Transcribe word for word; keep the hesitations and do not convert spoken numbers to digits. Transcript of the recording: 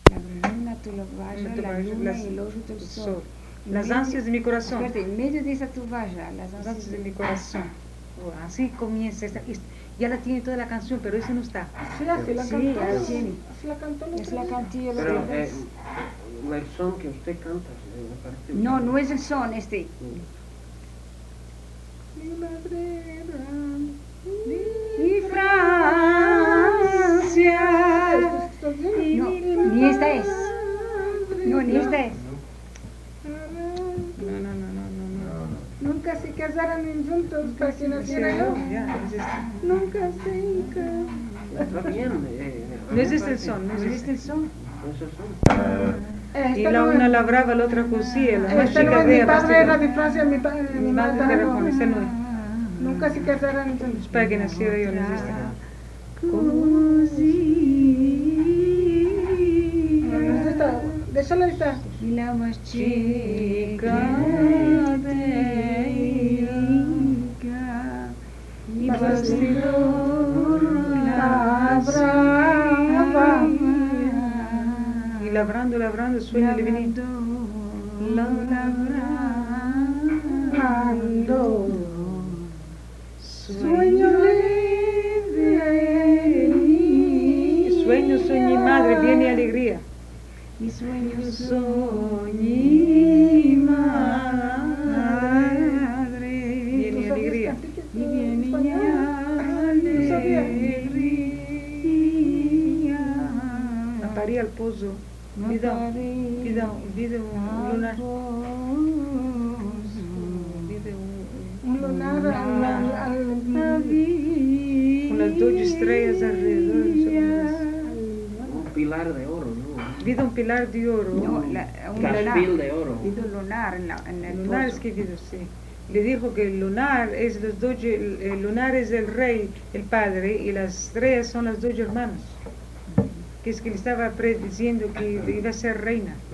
La luna tovaja, la luna y el ojo del sol. Las ansias de mi corazón. Espérate, en medio de esa tovaja, las Las ansias ansias de de mi mi corazón. Oh, así comienza esta, esta- ya la tiene toda la canción, pero esa no está. Sí, así la Sí, cantó. la tiene. Así la cantó la Es otra la vez. cantilla la Pero otra eh, vez. el son que usted canta, eh, me parece. No, no es el son, este. Mi madre era Y Francia. ¿Estás bien? No, ni esta es. No, ni esta es. No, no, no, no, no, no. Nunca se casaron juntos para que naciera Sí, yo. ya, es esta. Nunca se casaron. Está bien. Eh, a No mí es me este el parece- son, no es ¿No es este. el son? No es el son. Y Esta la no una es- labraba, la otra cosía, la más esta no chica es, mi vea, padre era vestida. de Francia, mi, pa- mi Mi madre madre era era con ese no es. Nunca se casaron Es juntos. para que naciera yo, no es este. No es esta, déjala esta. Y la más chica de Ica, y bastidor labraba, Y labrando, labrando, sueño divinito. Labrando, sueño libre. Sueño, sueño y madre, bien y alegría. y sueño Soñé madre, bien y ¿Tú sabías alegría. cantar y bien y español? ¿Tú sabías? alegría. Aparía al pozo. Vida, vida, vida un lunar. Vida un, Un lunar al, al, al, unas dos estrellas alrededor. Un pilar de oro, ¿no? Vida un pilar de oro. No, la, un Caspil lunar. de oro. Vida lunar en, la, en el Lunar es pozo. que vida, sí. Le dijo que el lunar es los dos, el, el lunar es el rey, el padre, y las estrellas son las dos hermanas. Que es que le estaba prediciendo que iba a ser reina.